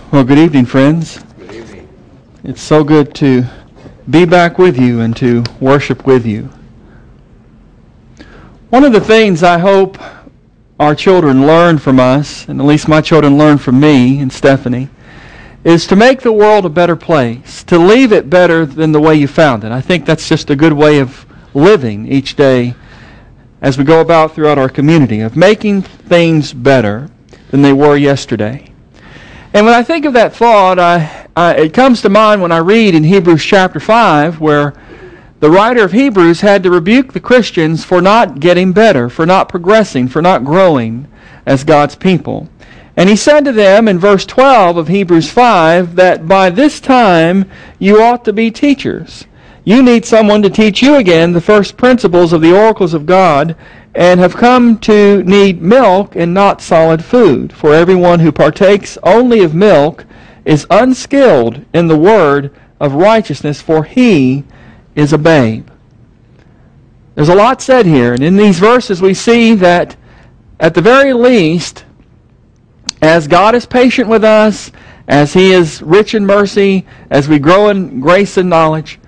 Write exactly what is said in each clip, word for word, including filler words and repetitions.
Well, good evening, friends. Good evening. It's so good to be back with you and to worship with you. One of the things I hope our children learn from us, and at least my children learn from me and Stephanie, is to make the world a better place, to leave it better than the way you found it. I think that's just a good way of living each day as we go about throughout our community, of making things better than they were yesterday. And when I think of that thought, I, I, it comes to mind when I read in Hebrews chapter five, where the writer of Hebrews had to rebuke the Christians for not getting better, for not progressing, for not growing as God's people. And he said to them in verse twelve of Hebrews five that by this time you ought to be teachers. You need someone to teach you again the first principles of the oracles of God, and have come to need milk and not solid food. For everyone who partakes only of milk is unskilled in the word of righteousness, for he is a babe. There's a lot said here, and in these verses we see that at the very least, as God is patient with us, as He is rich in mercy, as we grow in grace and knowledge,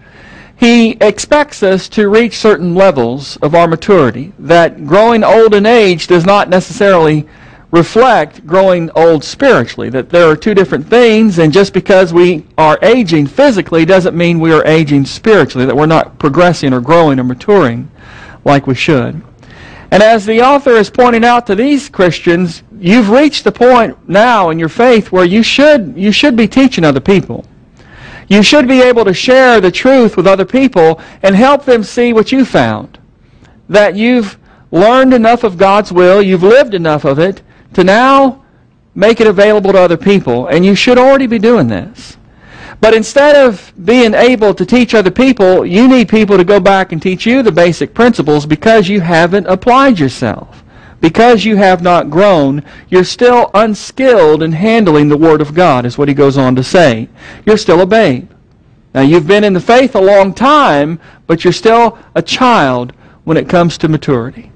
He expects us to reach certain levels of our maturity. That growing old in age does not necessarily reflect growing old spiritually. That there are two different things, and just because we are aging physically doesn't mean we are aging spiritually, that we're not progressing or growing or maturing like we should. And as the author is pointing out to these Christians, you've reached the point now in your faith where you should you should be teaching other people. You should be able to share the truth with other people and help them see what you found. That you've learned enough of God's will, you've lived enough of it, to now make it available to other people. And you should already be doing this. But instead of being able to teach other people, you need people to go back and teach you the basic principles because you haven't applied yourself. Because you have not grown, you're still unskilled in handling the Word of God, is what he goes on to say. You're still a babe. Now, you've been in the faith a long time, but you're still a child when it comes to maturity.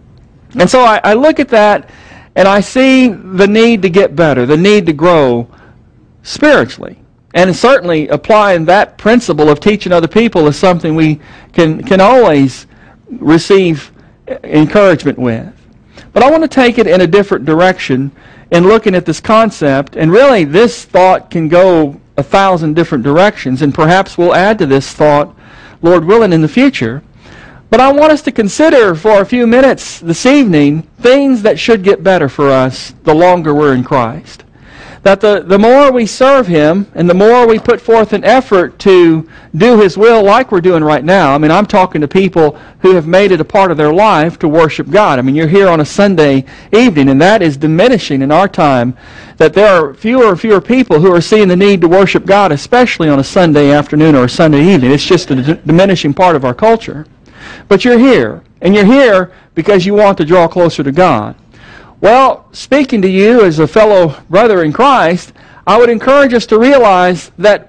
And so I, I look at that, and I see the need to get better, the need to grow spiritually. And certainly applying that principle of teaching other people is something we can, can always receive encouragement with. But I want to take it in a different direction in looking at this concept. And really, this thought can go a thousand different directions. And perhaps we'll add to this thought, Lord willing, in the future. But I want us to consider for a few minutes this evening things that should get better for us the longer we're in Christ. That the, the more we serve Him and the more we put forth an effort to do His will like we're doing right now. I mean, I'm talking to people who have made it a part of their life to worship God. I mean, you're here on a Sunday evening, and that is diminishing in our time, that there are fewer and fewer people who are seeing the need to worship God, especially on a Sunday afternoon or a Sunday evening. It's just a d- diminishing part of our culture. But you're here, and you're here because you want to draw closer to God. Well, speaking to you as a fellow brother in Christ, I would encourage us to realize that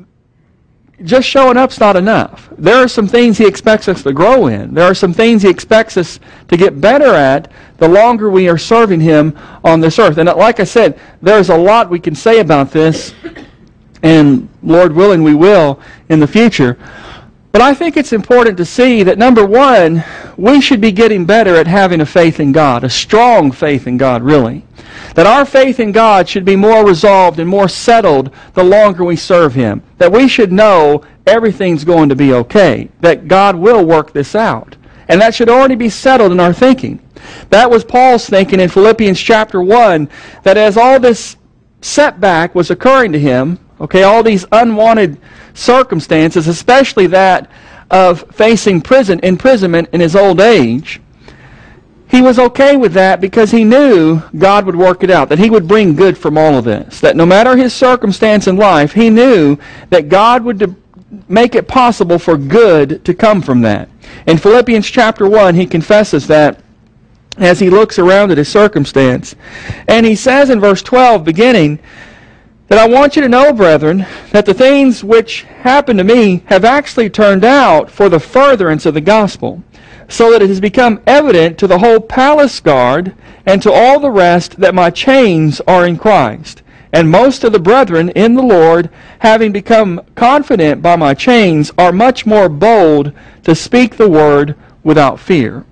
just showing up's not enough. There are some things He expects us to grow in. There are some things He expects us to get better at the longer we are serving Him on this earth. And like I said, there's a lot we can say about this, and Lord willing, we will in the future. But I think it's important to see that, number one, we should be getting better at having a faith in God, a strong faith in God, really. That our faith in God should be more resolved and more settled the longer we serve Him. That we should know everything's going to be okay. That God will work this out. And that should already be settled in our thinking. That was Paul's thinking in Philippians chapter one, that as all this setback was occurring to him, okay, all these unwanted circumstances, especially that of facing prison imprisonment in his old age, he was okay with that because he knew God would work it out, that He would bring good from all of this. That no matter his circumstance in life, he knew that God would de- make it possible for good to come from that. In Philippians chapter one, he confesses that as he looks around at his circumstance. And he says in verse twelve, beginning, that I want you to know, brethren, that the things which happened to me have actually turned out for the furtherance of the gospel, so that it has become evident to the whole palace guard and to all the rest that my chains are in Christ. And most of the brethren in the Lord, having become confident by my chains, are much more bold to speak the word without fear.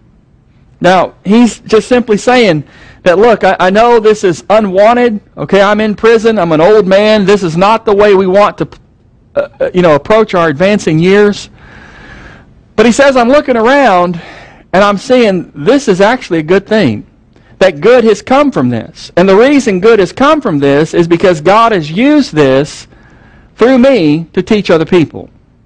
Now, he's just simply saying that, look, I, I know this is unwanted. Okay, I'm in prison. I'm an old man. This is not the way we want to, uh, you know, approach our advancing years. But he says, I'm looking around, and I'm seeing this is actually a good thing. That good has come from this. And the reason good has come from this is because God has used this through me to teach other people.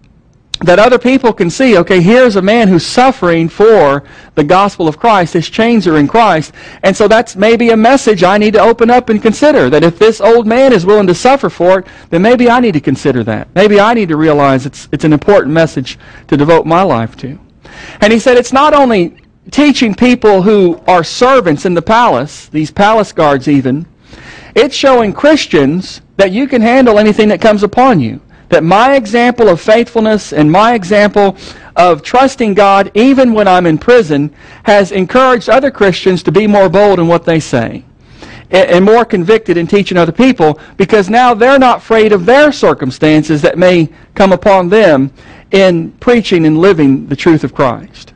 That other people can see, okay, here's a man who's suffering for the gospel of Christ. His chains are in Christ. And so that's maybe a message I need to open up and consider. That if this old man is willing to suffer for it, then maybe I need to consider that. Maybe I need to realize it's, it's an important message to devote my life to. And he said it's not only teaching people who are servants in the palace, these palace guards even, it's showing Christians that you can handle anything that comes upon you. That my example of faithfulness and my example of trusting God, even when I'm in prison, has encouraged other Christians to be more bold in what they say and more convicted in teaching other people, because now they're not afraid of their circumstances that may come upon them in preaching and living the truth of Christ.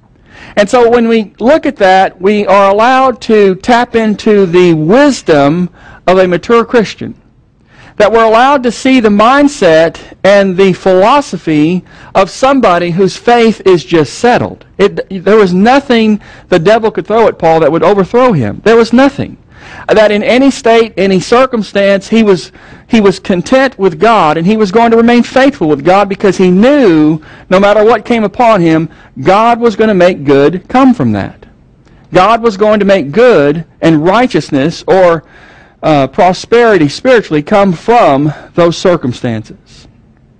And so when we look at that, we are allowed to tap into the wisdom of a mature Christian. That we're allowed to see the mindset and the philosophy of somebody whose faith is just settled. It, there was nothing the devil could throw at Paul that would overthrow him. There was nothing. That in any state, any circumstance, he was he was content with God, and he was going to remain faithful with God because he knew no matter what came upon him, God was going to make good come from that. God was going to make good and righteousness or uh, prosperity spiritually come from those circumstances.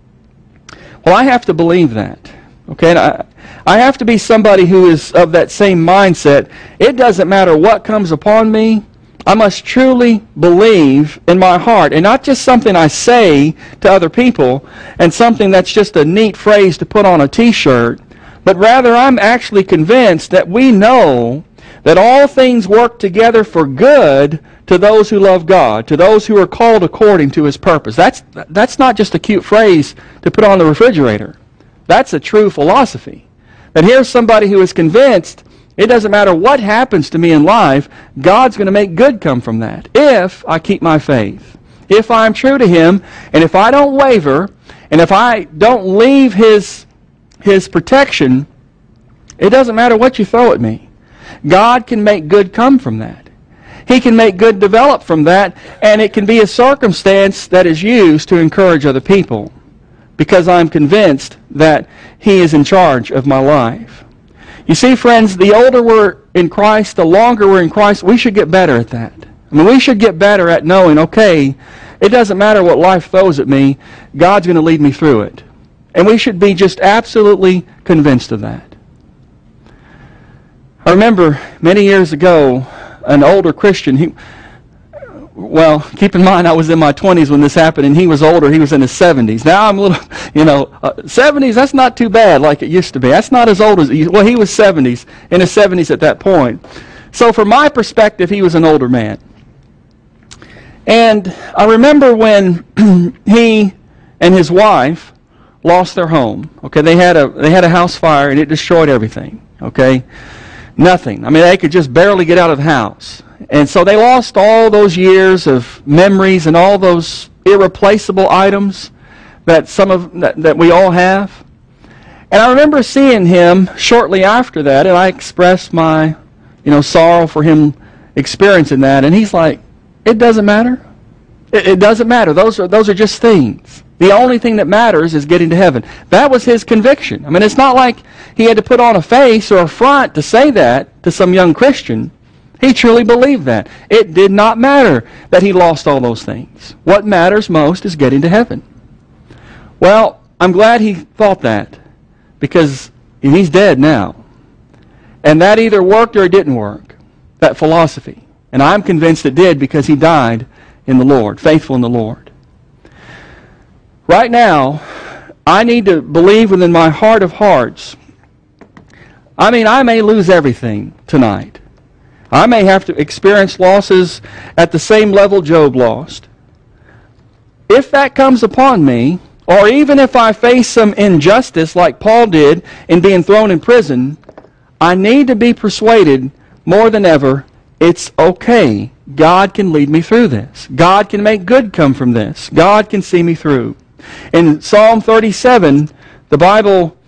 Well, I have to believe that. Okay, and I, I have to be somebody who is of that same mindset. It doesn't matter what comes upon me. I must truly believe in my heart, and not just something I say to other people and something that's just a neat phrase to put on a t-shirt, but rather I'm actually convinced that we know that all things work together for good to those who love God, to those who are called according to His purpose. That's, that's not just a cute phrase to put on the refrigerator. That's a true philosophy. That here's somebody who is convinced it doesn't matter what happens to me in life, God's going to make good come from that if I keep my faith. If I'm true to Him, and if I don't waver, and if I don't leave His, His protection, it doesn't matter what you throw at me. God can make good come from that. He can make good develop from that, and it can be a circumstance that is used to encourage other people because I'm convinced that He is in charge of my life. You see, friends, the older we're in Christ, the longer we're in Christ, we should get better at that. I mean, we should get better at knowing, okay, it doesn't matter what life throws at me, God's going to lead me through it. And we should be just absolutely convinced of that. I remember many years ago, an older Christian, he, well, keep in mind I was in my twenties when this happened, and he was older. He was in his seventies. Now I'm a little, you know, uh, seventies, that's not too bad like it used to be. That's not as old as, well, he was seventies, in his seventies at that point. So from my perspective, he was an older man. And I remember when he and his wife lost their home. Okay, they had a they had a house fire, and it destroyed everything. Okay, nothing. I mean, they could just barely get out of the house. And so they lost all those years of memories and all those irreplaceable items that some of that, that we all have. And I remember seeing him shortly after that, and I expressed my, you know, sorrow for him experiencing that. And he's like, "It doesn't matter. It, it doesn't matter. Those are those are just things. The only thing that matters is getting to heaven." That was his conviction. I mean, it's not like he had to put on a face or a front to say that to some young Christian. He truly believed that. It did not matter that he lost all those things. What matters most is getting to heaven. Well, I'm glad he thought that, because he's dead now. And that either worked or it didn't work, that philosophy. And I'm convinced it did, because he died in the Lord, faithful in the Lord. Right now, I need to believe within my heart of hearts. I mean, I may lose everything tonight. I may have to experience losses at the same level Job lost. if that comes upon me, or even if I face some injustice like Paul did in being thrown in prison, I need to be persuaded more than ever it's okay. God can lead me through this. God can make good come from this. God can see me through. In Psalm thirty-seven, the Bible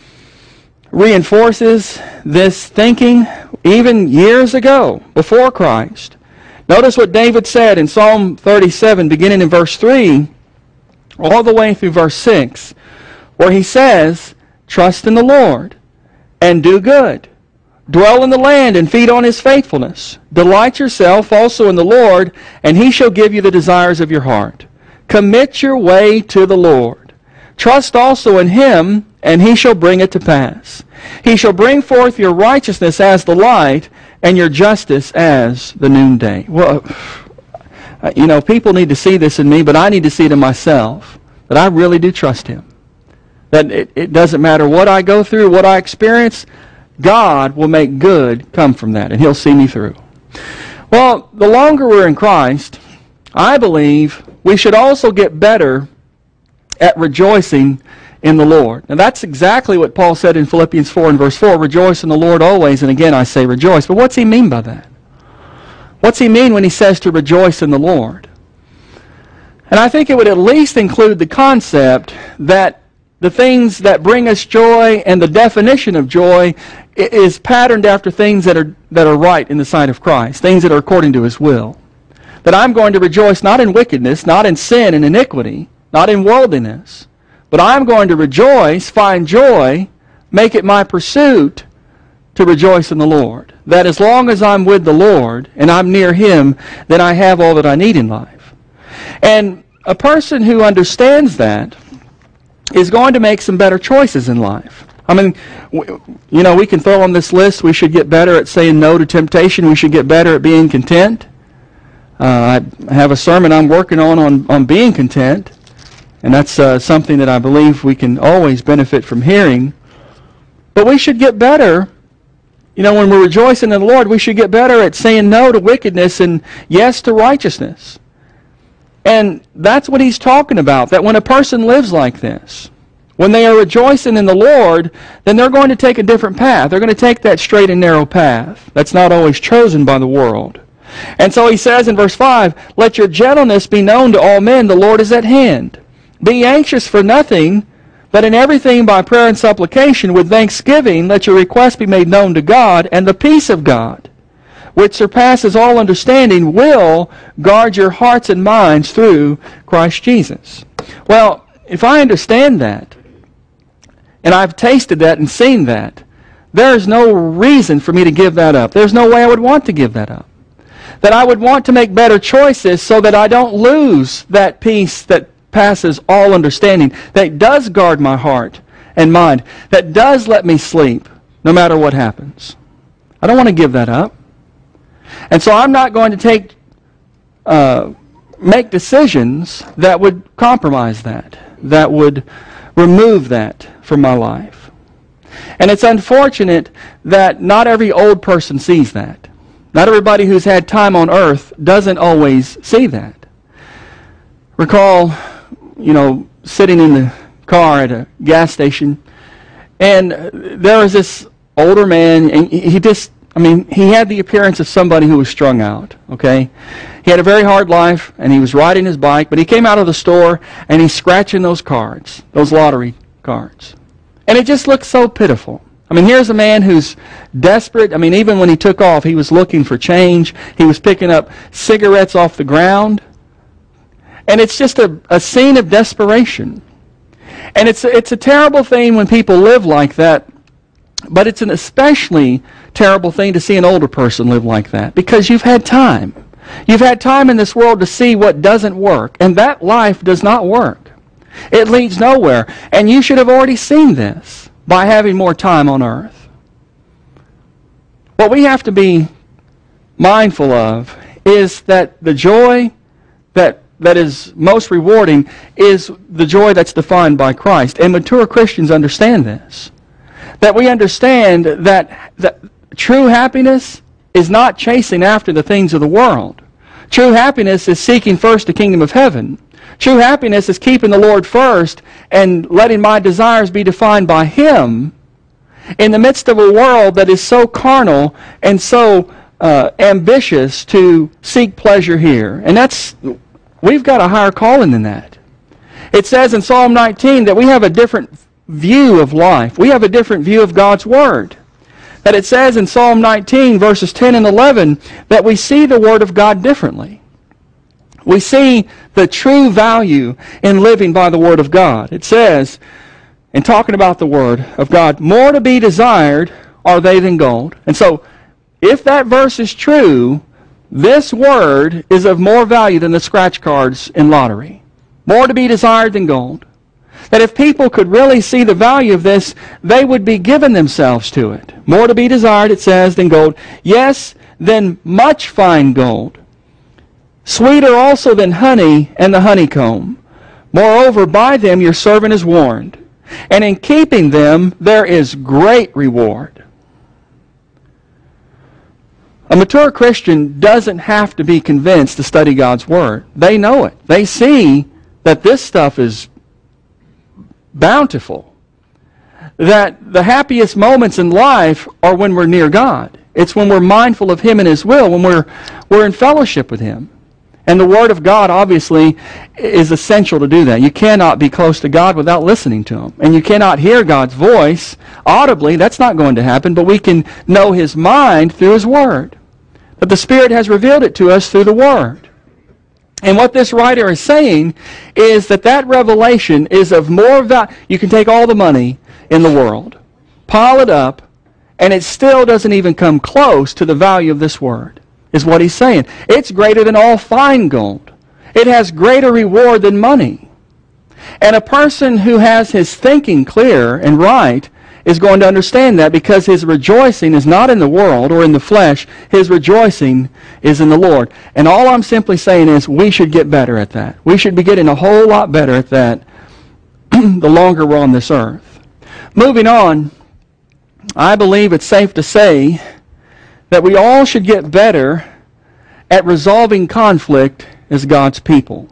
reinforces this thinking even years ago, before Christ. Notice what David said in Psalm thirty-seven, beginning in verse three, all the way through verse six, where he says, "Trust in the Lord and do good. Dwell in the land and feed on His faithfulness. Delight yourself also in the Lord, and He shall give you the desires of your heart. Commit your way to the Lord. Trust also in Him, and He shall bring it to pass. He shall bring forth your righteousness as the light, and your justice as the noonday." Well, you know, people need to see this in me, but I need to see it in myself, that I really do trust Him. That it, it doesn't matter what I go through, what I experience, God will make good come from that, and He'll see me through. Well, the longer we're in Christ, I believe we should also get better at rejoicing in the Lord. Now that's exactly what Paul said in Philippians four and verse four, "Rejoice in the Lord always," and again I say rejoice. But what's he mean by that? What's he mean when he says to rejoice in the Lord? And I think it would at least include the concept that the things that bring us joy and the definition of joy is patterned after things that are that are right in the sight of Christ, things that are according to His will. That I'm going to rejoice not in wickedness, not in sin and iniquity, not in worldliness, but I'm going to rejoice, find joy, make it my pursuit to rejoice in the Lord. That as long as I'm with the Lord and I'm near Him, then I have all that I need in life. And a person who understands that is going to make some better choices in life. I mean, you know, we can throw on this list, we should get better at saying no to temptation, we should get better at being content. Uh, I have a sermon I'm working on on, on being content, and that's uh, something that I believe we can always benefit from hearing. But we should get better, you know, when we're rejoicing in the Lord, we should get better at saying no to wickedness and yes to righteousness. And that's what he's talking about, that when a person lives like this, when they are rejoicing in the Lord, then they're going to take a different path. They're going to take that straight and narrow path that's not always chosen by the world. And so he says in verse five, "Let your gentleness be known to all men, the Lord is at hand. Be anxious for nothing, but in everything by prayer and supplication with thanksgiving let your requests be made known to God, and the peace of God, which surpasses all understanding, will guard your hearts and minds through Christ Jesus." Well, if I understand that, and I've tasted that and seen that, there is no reason for me to give that up. There's no way I would want to give that up. That I would want to make better choices so that I don't lose that peace that passes all understanding, that does guard my heart and mind, that does let me sleep no matter what happens. I don't want to give that up. And so I'm not going to take, uh, make decisions that would compromise that, that would remove that from my life. And it's unfortunate that not every old person sees that. Not everybody who's had time on earth doesn't always see that. Recall, you know, sitting in the car at a gas station, and there was this older man, and he just, I mean, he had the appearance of somebody who was strung out, okay? He had a very hard life, and he was riding his bike, but he came out of the store, and he's scratching those cards, those lottery cards. And it just looked so pitiful. I mean, here's a man who's desperate. I mean, even when he took off, he was looking for change. He was picking up cigarettes off the ground. And it's just a, a scene of desperation. And it's, it's a terrible thing when people live like that, but it's an especially terrible thing to see an older person live like that, because you've had time. You've had time in this world to see what doesn't work, and that life does not work. It leads nowhere, and you should have already seen this by having more time on earth. What we have to be mindful of is that the joy that that is most rewarding is the joy that's defined by Christ. And mature Christians understand this. That we understand that, that true happiness is not chasing after the things of the world. True happiness is seeking first the kingdom of heaven. True happiness is keeping the Lord first and letting my desires be defined by Him in the midst of a world that is so carnal and so uh, ambitious to seek pleasure here. And that's, we've got a higher calling than that. It says in Psalm nineteen that we have a different view of life. We have a different view of God's Word. That it says in Psalm nineteen, verses ten and eleven, that we see the Word of God differently. We see the true value in living by the Word of God. It says, in talking about the Word of God, more to be desired are they than gold. And so, if that verse is true, this Word is of more value than the scratch cards in lottery. More to be desired than gold. That if people could really see the value of this, they would be giving themselves to it. More to be desired, it says, than gold. Yes, than much fine gold. Sweeter also than honey and the honeycomb. Moreover, by them your servant is warned. And in keeping them there is great reward. A mature Christian doesn't have to be convinced to study God's Word. They know it. They see that this stuff is bountiful. That the happiest moments in life are when we're near God. It's when we're mindful of Him and His will, when we're, we're in fellowship with Him. And the Word of God, obviously, is essential to do that. You cannot be close to God without listening to Him. And you cannot hear God's voice audibly. That's not going to happen. But we can know His mind through His Word. But the Spirit has revealed it to us through the Word. And what this writer is saying is that that revelation is of more value. You can take all the money in the world, pile it up, and it still doesn't even come close to the value of this Word, is what he's saying. It's greater than all fine gold. It has greater reward than money. And a person who has his thinking clear and right is going to understand that, because his rejoicing is not in the world or in the flesh. His rejoicing is in the Lord. And all I'm simply saying is we should get better at that. We should be getting a whole lot better at that the longer we're on this earth. Moving on, I believe it's safe to say that we all should get better at resolving conflict as God's people.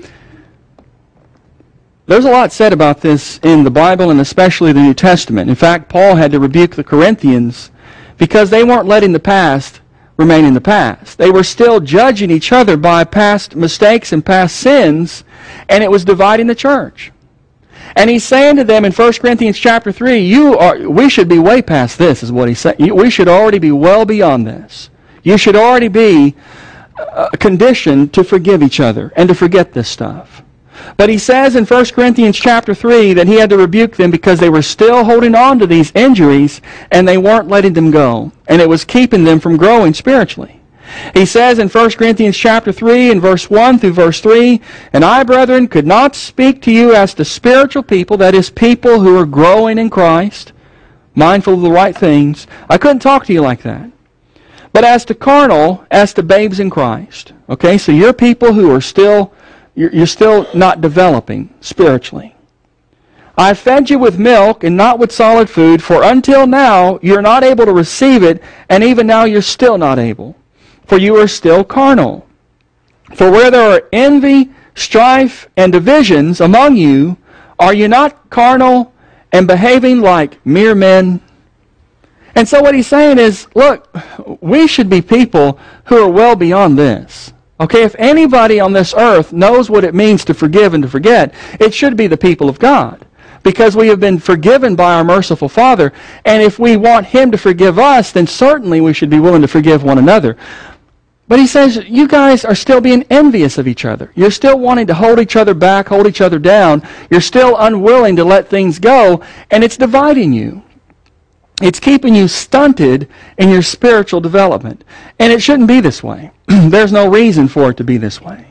There's a lot said about this in the Bible and especially the New Testament. In fact, Paul had to rebuke the Corinthians because they weren't letting the past remain in the past. They were still judging each other by past mistakes and past sins, and it was dividing the church. And he's saying to them in First Corinthians chapter three, you are, we should be way past this, is what he's saying. We should already be well beyond this. You should already be uh, conditioned to forgive each other and to forget this stuff. But he says in First Corinthians chapter three that he had to rebuke them because they were still holding on to these injuries and they weren't letting them go. And it was keeping them from growing spiritually. He says in First Corinthians chapter three and verse one through verse three, and I, brethren, could not speak to you as to spiritual people, that is, people who are growing in Christ, mindful of the right things. I couldn't talk to you like that. But as to carnal, as to babes in Christ. Okay, so you're people who are still, you're, you're still not developing spiritually. I fed you with milk and not with solid food, for until now you're not able to receive it, and even now you're still not able. For you are still carnal. For where there are envy, strife, and divisions among you, are you not carnal and behaving like mere men? And so what he's saying is, look, we should be people who are well beyond this. Okay, if anybody on this earth knows what it means to forgive and to forget, it should be the people of God. Because we have been forgiven by our merciful Father. And if we want Him to forgive us, then certainly we should be willing to forgive one another. But he says, you guys are still being envious of each other. You're still wanting to hold each other back, hold each other down. You're still unwilling to let things go, and it's dividing you. It's keeping you stunted in your spiritual development. And it shouldn't be this way. There's no reason for it to be this way.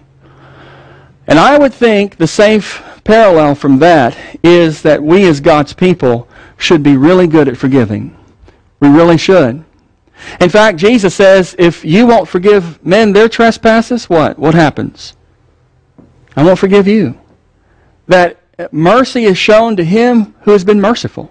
And I would think the safe parallel from that is that we as God's people should be really good at forgiving. We really should. In fact, Jesus says, if you won't forgive men their trespasses, what? What happens? I won't forgive you. That mercy is shown to him who has been merciful.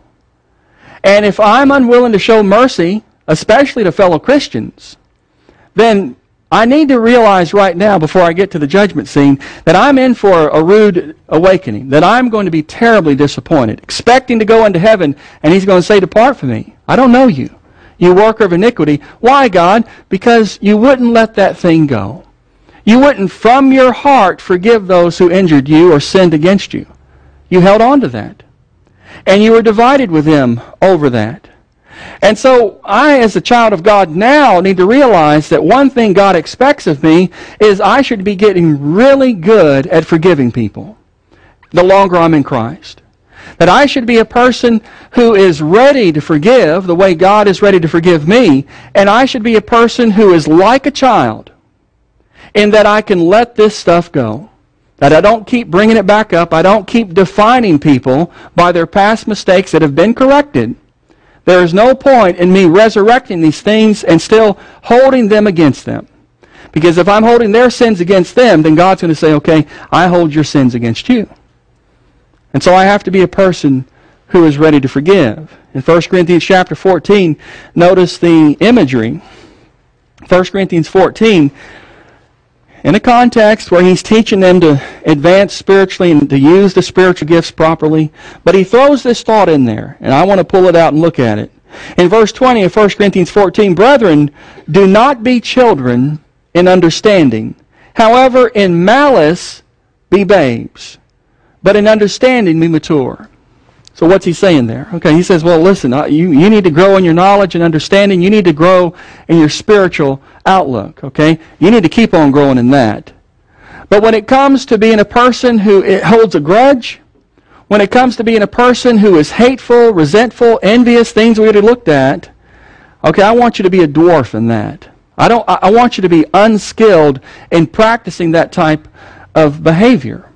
And if I'm unwilling to show mercy, especially to fellow Christians, then I need to realize right now, before I get to the judgment scene, that I'm in for a rude awakening, that I'm going to be terribly disappointed, expecting to go into heaven, and He's going to say, "Depart from me. I don't know you, you worker of iniquity." Why, God? Because you wouldn't let that thing go. You wouldn't, from your heart, forgive those who injured you or sinned against you. You held on to that. And you were divided with them over that. And so I, as a child of God, now need to realize that one thing God expects of me is I should be getting really good at forgiving people the longer I'm in Christ. That I should be a person who is ready to forgive the way God is ready to forgive me, and I should be a person who is like a child in that I can let this stuff go. That I don't keep bringing it back up. I don't keep defining people by their past mistakes that have been corrected. There is no point in me resurrecting these things and still holding them against them. Because if I'm holding their sins against them, then God's going to say, "Okay, I hold your sins against you." And so I have to be a person who is ready to forgive. In First Corinthians chapter fourteen, notice the imagery. First Corinthians fourteen, in a context where he's teaching them to advance spiritually and to use the spiritual gifts properly. But he throws this thought in there, and I want to pull it out and look at it. In verse twenty of First Corinthians fourteen, "Brethren, do not be children in understanding. However, in malice be babes, but in understanding be mature." So what's he saying there? Okay, he says, well, listen, you, you need to grow in your knowledge and understanding. You need to grow in your spiritual outlook, okay? You need to keep on growing in that. But when it comes to being a person who holds a grudge, when it comes to being a person who is hateful, resentful, envious, things we already looked at, okay, I want you to be a dwarf in that. I don't. I want you to be unskilled in practicing that type of behavior.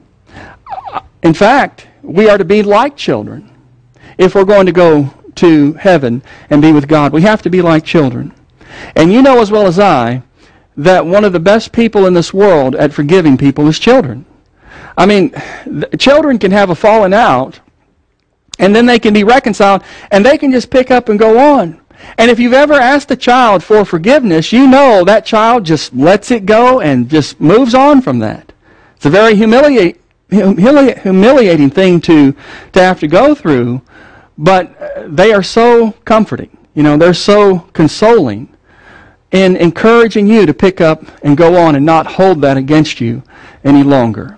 In fact, we are to be like children. If we're going to go to heaven and be with God, we have to be like children. And you know as well as I that one of the best people in this world at forgiving people is children. I mean, children can have a falling out, and then they can be reconciled, and they can just pick up and go on. And if you've ever asked a child for forgiveness, you know that child just lets it go and just moves on from that. It's a very humiliating Humili- humiliating thing to, to have to go through, but they are so comforting. You know, they're so consoling in encouraging you to pick up and go on and not hold that against you any longer.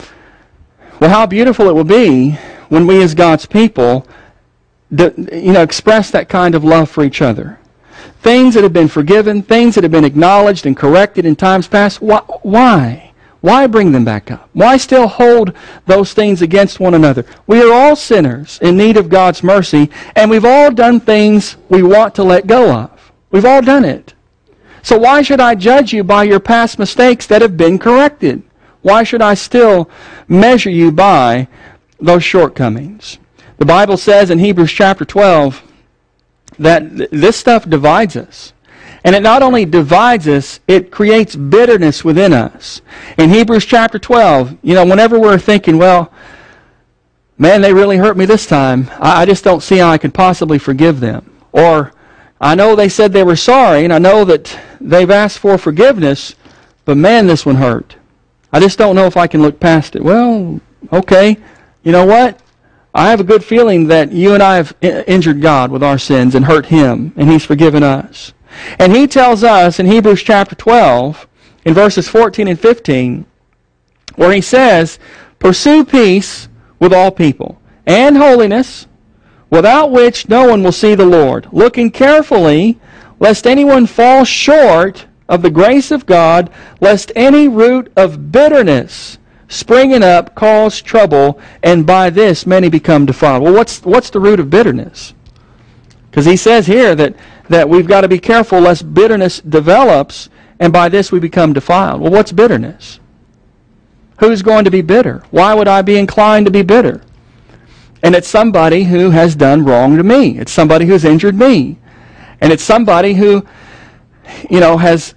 Well, how beautiful it will be when we as God's people do, you know, express that kind of love for each other. Things that have been forgiven, things that have been acknowledged and corrected in times past, wh- why? Why bring them back up? Why still hold those things against one another? We are all sinners in need of God's mercy, and we've all done things we want to let go of. We've all done it. So why should I judge you by your past mistakes that have been corrected? Why should I still measure you by those shortcomings? The Bible says in Hebrews chapter twelve that th- this stuff divides us. And it not only divides us, it creates bitterness within us. In Hebrews chapter twelve, you know, whenever we're thinking, well, man, they really hurt me this time, I just don't see how I could possibly forgive them. Or, I know they said they were sorry, and I know that they've asked for forgiveness, but man, this one hurt. I just don't know if I can look past it. Well, okay, you know what? I have a good feeling that you and I have injured God with our sins and hurt Him, and He's forgiven us. And he tells us in Hebrews chapter twelve, in verses fourteen and fifteen, where he says, "Pursue peace with all people, and holiness, without which no one will see the Lord, looking carefully, lest anyone fall short of the grace of God, lest any root of bitterness springing up cause trouble, and by this many become defiled." Well, what's what's the root of bitterness? Because he says here that that we've got to be careful lest bitterness develops, and by this we become defiled. Well, what's bitterness? Who's going to be bitter? Why would I be inclined to be bitter? And it's somebody who has done wrong to me. It's somebody who's injured me. And it's somebody who, you know, has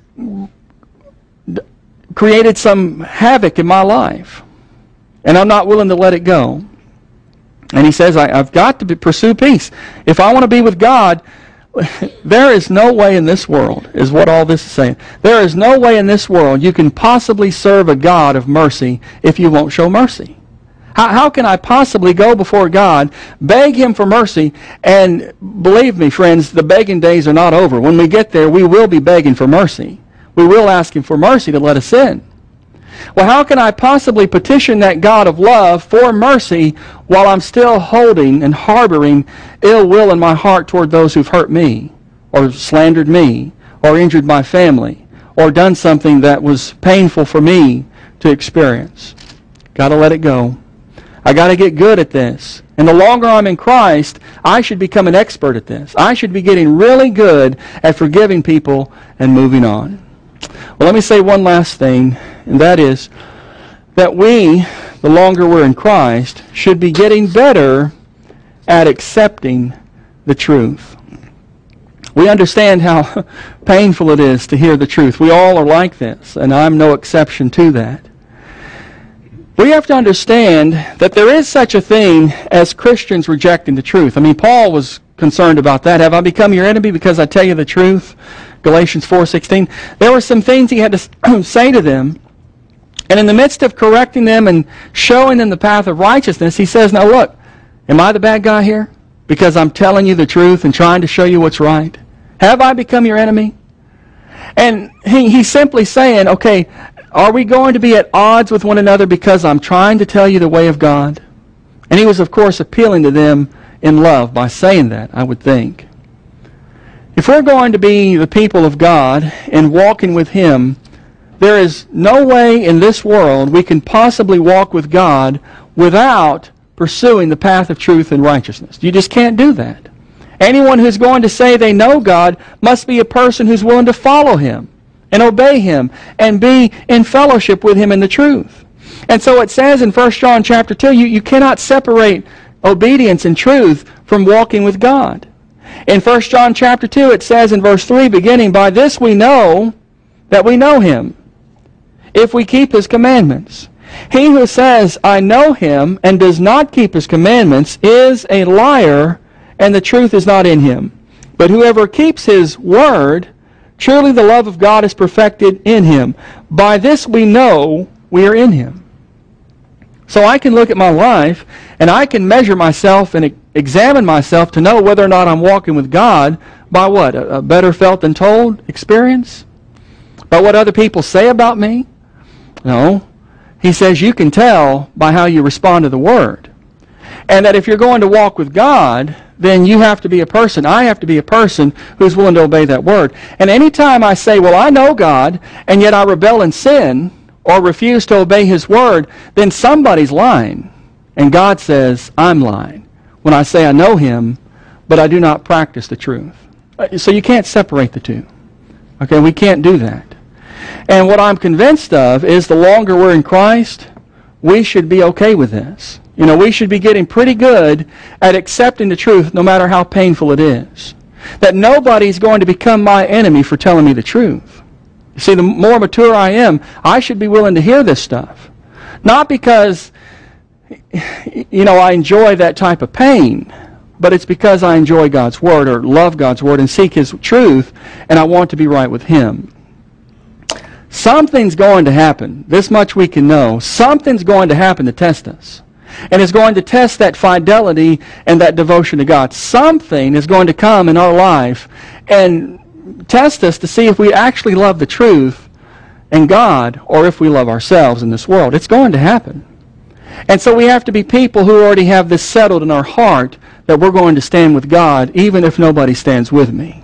created some havoc in my life. And I'm not willing to let it go. And he says, I, I've got to be, pursue peace. If I want to be with God, there is no way in this world, is what all this is saying. There is no way in this world you can possibly serve a God of mercy if you won't show mercy. How, how can I possibly go before God, beg Him for mercy, and believe me, friends, the begging days are not over. When we get there, we will be begging for mercy. We will ask Him for mercy to let us in. Well, how can I possibly petition that God of love for mercy while I'm still holding and harboring ill will in my heart toward those who've hurt me, or slandered me, or injured my family, or done something that was painful for me to experience? Got to let it go. I got to get good at this. And the longer I'm in Christ, I should become an expert at this. I should be getting really good at forgiving people and moving on. Well, let me say one last thing, and that is that we, the longer we're in Christ, should be getting better at accepting the truth. We understand how painful it is to hear the truth. We all are like this, and I'm no exception to that. We have to understand that there is such a thing as Christians rejecting the truth. I mean, Paul was concerned about that. Have I become your enemy because I tell you the truth? Galatians four sixteen. There were some things he had to say to them. And in the midst of correcting them and showing them the path of righteousness, he says, now look, am I the bad guy here? Because I'm telling you the truth and trying to show you what's right? Have I become your enemy? And he, he's simply saying, okay, are we going to be at odds with one another because I'm trying to tell you the way of God? And he was, of course, appealing to them in love by saying that, I would think. If we're going to be the people of God and walking with Him, there is no way in this world we can possibly walk with God without pursuing the path of truth and righteousness. You just can't do that. Anyone who's going to say they know God must be a person who's willing to follow Him and obey Him and be in fellowship with Him in the truth. And so it says in First John chapter two, you, you cannot separate obedience and truth from walking with God. In First John chapter two, it says in verse three, beginning, by this we know that we know Him, if we keep His commandments. He who says, I know Him, and does not keep His commandments, is a liar, and the truth is not in him. But whoever keeps His word, truly the love of God is perfected in him. By this we know we are in Him. So I can look at my life, and I can measure myself and examine myself to know whether or not I'm walking with God by what? A, a better felt than told experience? By what other people say about me? No. He says you can tell by how you respond to the Word. And that if you're going to walk with God, then you have to be a person, I have to be a person who's willing to obey that Word. And anytime I say, well, I know God, and yet I rebel in sin, or refuse to obey His Word, then somebody's lying. And God says, I'm lying when I say I know Him, but I do not practice the truth. So you can't separate the two. Okay, we can't do that. And what I'm convinced of is the longer we're in Christ, we should be okay with this. You know, we should be getting pretty good at accepting the truth no matter how painful it is. That nobody's going to become my enemy for telling me the truth. You see, the more mature I am, I should be willing to hear this stuff. Not because, you know, I enjoy that type of pain, but it's because I enjoy God's Word or love God's Word and seek His truth, and I want to be right with Him. Something's going to happen. This much we can know. Something's going to happen to test us. And it's going to test that fidelity and that devotion to God. Something is going to come in our life and test us to see if we actually love the truth and God, or if we love ourselves in this world. It's going to happen. And so we have to be people who already have this settled in our heart that we're going to stand with God even if nobody stands with me.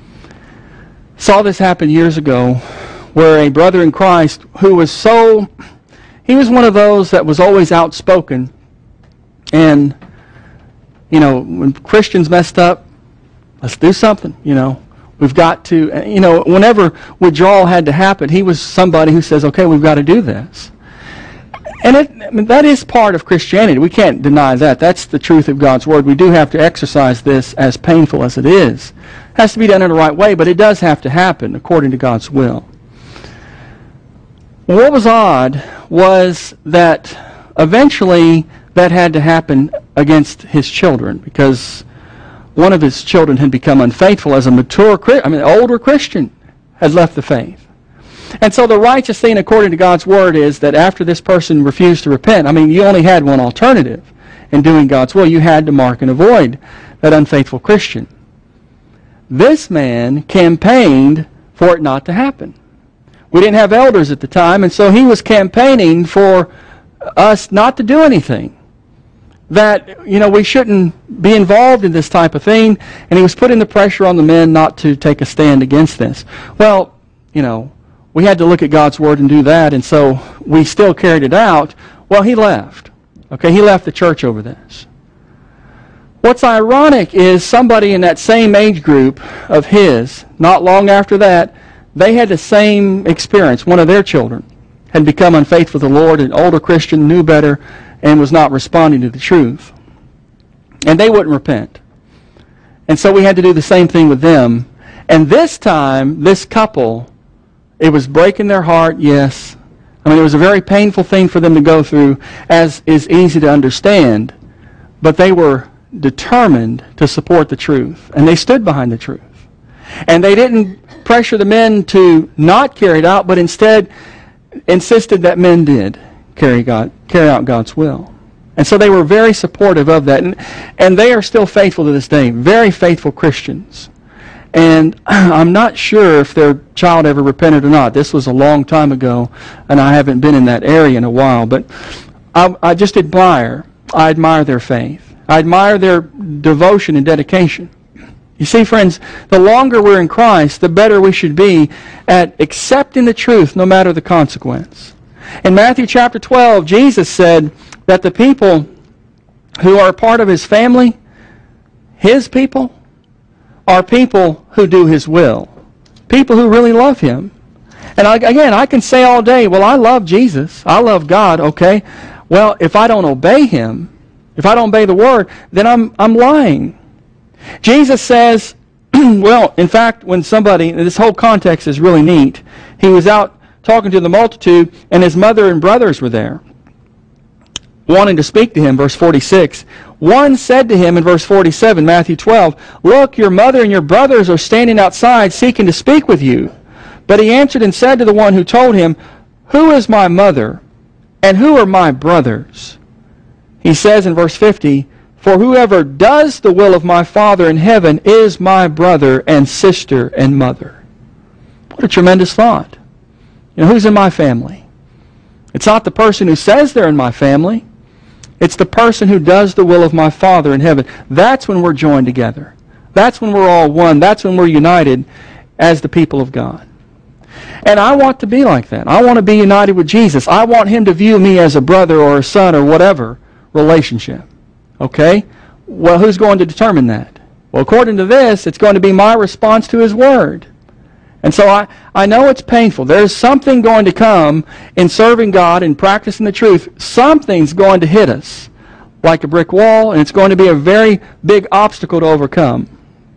Saw this happen years ago where a brother in Christ who was so, he was one of those that was always outspoken. And, you know, when Christians messed up, let's do something, you know. We've got to, you know, whenever withdrawal had to happen, he was somebody who says, okay, we've got to do this. And it, I mean, that is part of Christianity. We can't deny that. That's the truth of God's Word. We do have to exercise this, as painful as it is. It has to be done in the right way, but it does have to happen according to God's will. Well, what was odd was that eventually that had to happen against his children, because one of his children had become unfaithful as a mature, I mean, older Christian had left the faith. And so the righteous thing according to God's word is that after this person refused to repent, I mean, you only had one alternative in doing God's will. You had to mark and avoid that unfaithful Christian. This man campaigned for it not to happen. We didn't have elders at the time, and so he was campaigning for us not to do anything. That, you know, we shouldn't be involved in this type of thing, and he was putting the pressure on the men not to take a stand against this. Well, you know, we had to look at God's word and do that, and so we still carried it out. Well, he left. Okay, he left the church over this. What's ironic is somebody in that same age group of his, not long after that, they had the same experience. One of their children had become unfaithful to the Lord, an older Christian, knew better, and was not responding to the truth. And they wouldn't repent. And so we had to do the same thing with them. And this time, this couple, it was breaking their heart, yes. I mean, it was a very painful thing for them to go through, as is easy to understand. But they were determined to support the truth. And they stood behind the truth. And they didn't pressure the men to not carry it out, but instead insisted that men did carry God, carry out God's will. And so they were very supportive of that. And, and they are still faithful to this day. Very faithful Christians. And I'm not sure if their child ever repented or not. This was a long time ago, and I haven't been in that area in a while. But I, I just admire, I admire their faith. I admire their devotion and dedication. You see, friends, the longer we're in Christ, the better we should be at accepting the truth no matter the consequence. In Matthew chapter twelve, Jesus said that the people who are part of His family, His people, are people who do His will. People who really love Him. And I, again, I can say all day, well, I love Jesus. I love God, okay? Well, if I don't obey Him, if I don't obey the Word, then I'm I'm lying. Jesus says, well, in fact, when somebody, this whole context is really neat. He was out talking to the multitude, and his mother and brothers were there, wanting to speak to him, verse forty-six. One said to him in verse forty-seven, Matthew twelve, "Look, your mother and your brothers are standing outside seeking to speak with you." But he answered and said to the one who told him, "Who is my mother, and who are my brothers?" He says in verse fifty, "For whoever does the will of my Father in heaven is my brother and sister and mother." What a tremendous thought. You know, who's in my family? It's not the person who says they're in my family. It's the person who does the will of my Father in heaven. That's when we're joined together. That's when we're all one. That's when we're united as the people of God. And I want to be like that. I want to be united with Jesus. I want Him to view me as a brother or a son or whatever relationship. Okay? Well, who's going to determine that? Well, according to this, it's going to be my response to His Word. And so I, I know it's painful. There's something going to come in serving God and practicing the truth. Something's going to hit us like a brick wall, and it's going to be a very big obstacle to overcome.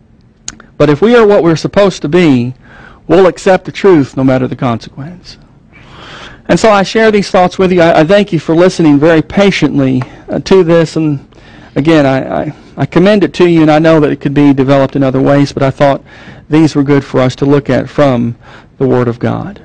But if we are what we're supposed to be, we'll accept the truth no matter the consequence. And so I share these thoughts with you. I, I thank you for listening very patiently uh, to this. And again, I, I, I commend it to you, and I know that it could be developed in other ways, but I thought these were good for us to look at from the Word of God.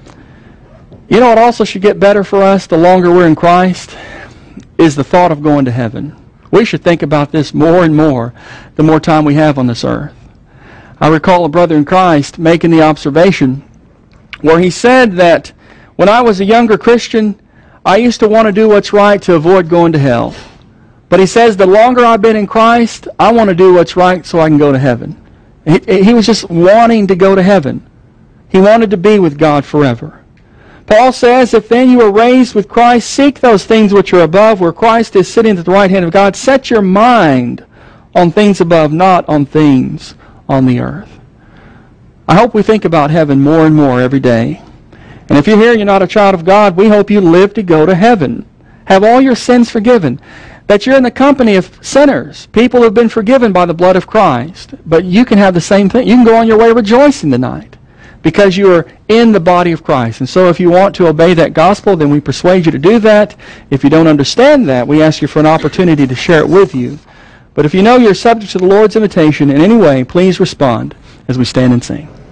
You know what also should get better for us the longer we're in Christ is the thought of going to heaven. We should think about this more and more the more time we have on this earth. I recall a brother in Christ making the observation where he said that when I was a younger Christian, I used to want to do what's right to avoid going to hell. But he says the longer I've been in Christ, I want to do what's right so I can go to heaven. He, he was just wanting to go to heaven. He wanted to be with God forever. Paul says, "If then you are raised with Christ, seek those things which are above, where Christ is sitting at the right hand of God. Set your mind on things above, not on things on the earth." I hope we think about heaven more and more every day. And if you're here and you're not a child of God, we hope you live to go to heaven. Have all your sins forgiven. That you're in the company of sinners. People who have been forgiven by the blood of Christ. But you can have the same thing. You can go on your way rejoicing tonight because you are in the body of Christ. And so if you want to obey that gospel, then we persuade you to do that. If you don't understand that, we ask you for an opportunity to share it with you But if you know you're subject to the Lord's invitation in any way, please respond as we stand and sing.